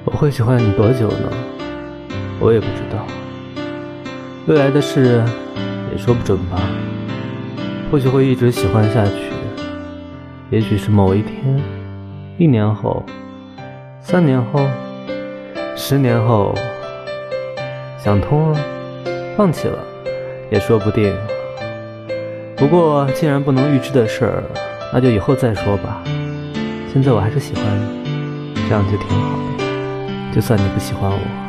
我会喜欢你多久呢？我也不知道，未来的事也说不准吧。或许会一直喜欢下去，也许是某一天，1年后，3年后，10年后，想通了，放弃了，也说不定。不过既然不能预知的事儿，那就以后再说吧。现在我还是喜欢你，这样就挺好的，就算你不喜欢我。